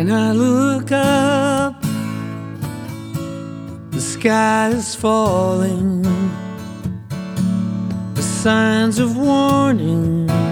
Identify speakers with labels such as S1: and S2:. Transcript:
S1: When I look up, the sky is falling. The signs of warning